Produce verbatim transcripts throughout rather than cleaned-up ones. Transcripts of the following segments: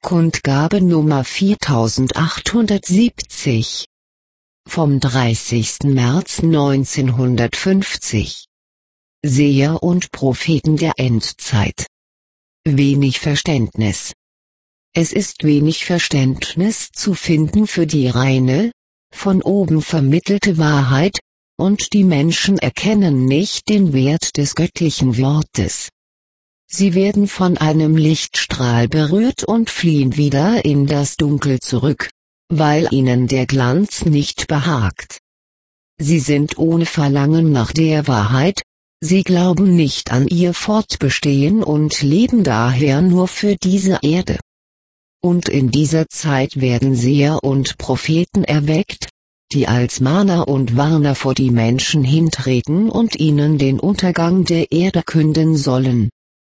Kundgabe Nummer viertausendachthundertsiebzig vom dreißigsten März neunzehnhundertfünfzig. Seher und Propheten der Endzeit. Wenig Verständnis. Es ist wenig Verständnis zu finden für die reine, von oben vermittelte Wahrheit, und die Menschen erkennen nicht den Wert des göttlichen Wortes. Sie werden von einem Lichtstrahl berührt und fliehen wieder in das Dunkel zurück, weil ihnen der Glanz nicht behagt. Sie sind ohne Verlangen nach der Wahrheit, sie glauben nicht an ihr Fortbestehen und leben daher nur für diese Erde. Und in dieser Zeit werden Seher und Propheten erweckt, die als Mahner und Warner vor die Menschen hintreten und ihnen den Untergang der Erde künden sollen.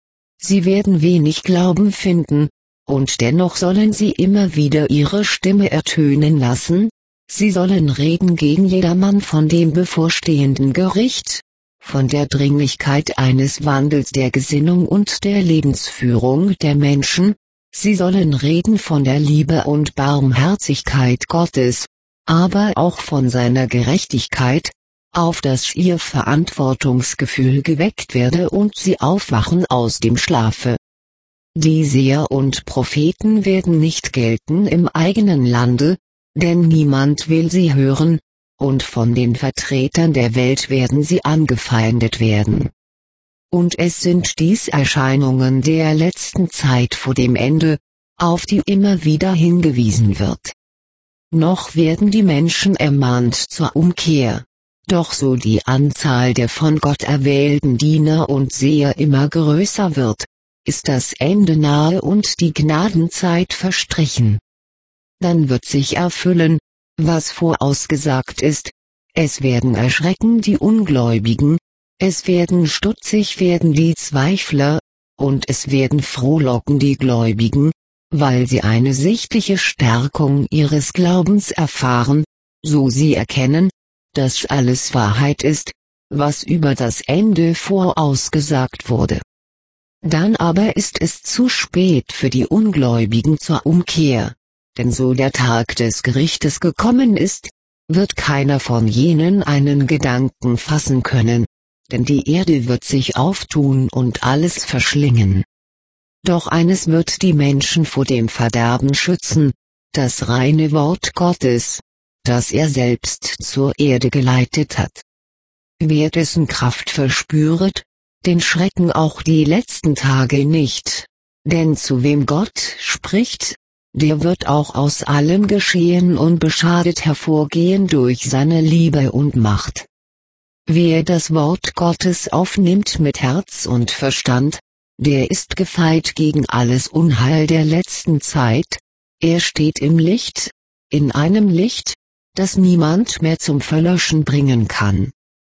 Sie werden wenig Glauben finden, und dennoch sollen sie immer wieder ihre Stimme ertönen lassen, sie sollen reden gegen jedermann von dem bevorstehenden Gericht, von der Dringlichkeit eines Wandels der Gesinnung und der Lebensführung der Menschen, sie sollen reden von der Liebe und Barmherzigkeit Gottes, aber auch von seiner Gerechtigkeit, auf dass ihr Verantwortungsgefühl geweckt werde und sie aufwachen aus dem Schlafe. Die Seher und Propheten werden nicht gelten im eigenen Lande, denn niemand will sie hören, und von den Vertretern der Welt werden sie angefeindet werden. Und es sind dies Erscheinungen der letzten Zeit vor dem Ende, auf die immer wieder hingewiesen wird. Noch werden die Menschen ermahnt zur Umkehr. Doch so die Anzahl der von Gott erwählten Diener und Seher immer größer wird, ist das Ende nahe und die Gnadenzeit verstrichen. Dann wird sich erfüllen, was vorausgesagt ist, es werden erschrecken die Ungläubigen, es werden stutzig werden die Zweifler, und es werden frohlocken die Gläubigen, weil sie eine sichtliche Stärkung ihres Glaubens erfahren, so sie erkennen, dass alles Wahrheit ist, was über das Ende vorausgesagt wurde. Dann aber ist es zu spät für die Ungläubigen zur Umkehr, denn so der Tag des Gerichtes gekommen ist, wird keiner von jenen einen Gedanken fassen können, denn die Erde wird sich auftun und alles verschlingen. Doch eines wird die Menschen vor dem Verderben schützen, das reine Wort Gottes, das er selbst zur Erde geleitet hat. Wer dessen Kraft verspüret, den schrecken auch die letzten Tage nicht, denn zu wem Gott spricht, der wird auch aus allem Geschehen unbeschadet hervorgehen durch seine Liebe und Macht. Wer das Wort Gottes aufnimmt mit Herz und Verstand, der ist gefeit gegen alles Unheil der letzten Zeit, er steht im Licht, in einem Licht, das niemand mehr zum Verlöschen bringen kann.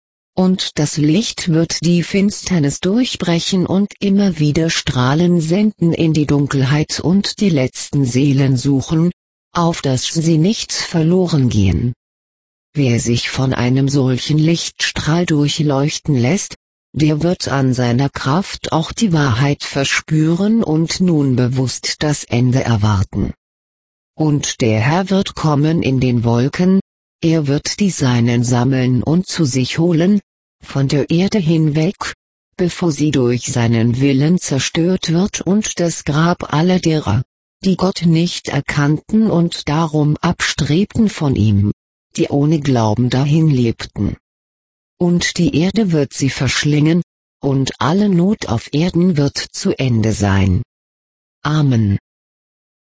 Und das Licht wird die Finsternis durchbrechen und immer wieder Strahlen senden in die Dunkelheit und die letzten Seelen suchen, auf dass sie nicht verloren gehen. Wer sich von einem solchen Lichtstrahl durchleuchten lässt, der wird an seiner Kraft auch die Wahrheit verspüren und nun bewusst das Ende erwarten. Und der Herr wird kommen in den Wolken, er wird die Seinen sammeln und zu sich holen, von der Erde hinweg, bevor sie durch seinen Willen zerstört wird und das Grab aller derer, die Gott nicht erkannten und darum abstrebten von ihm, die ohne Glauben dahin lebten. Und die Erde wird sie verschlingen, und alle Not auf Erden wird zu Ende sein. Amen.